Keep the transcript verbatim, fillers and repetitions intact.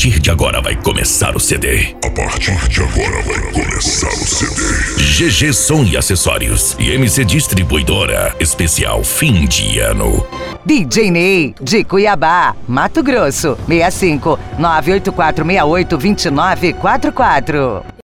partir de agora vai começar o C D. A partir de agora vai começar o C D. G G Som e Acessórios e M C Distribuidora. Especial fim de ano. D J Ney, de Cuiabá, Mato Grosso. seis cinco nove oito quatro seis oito dois nove quatro quatro.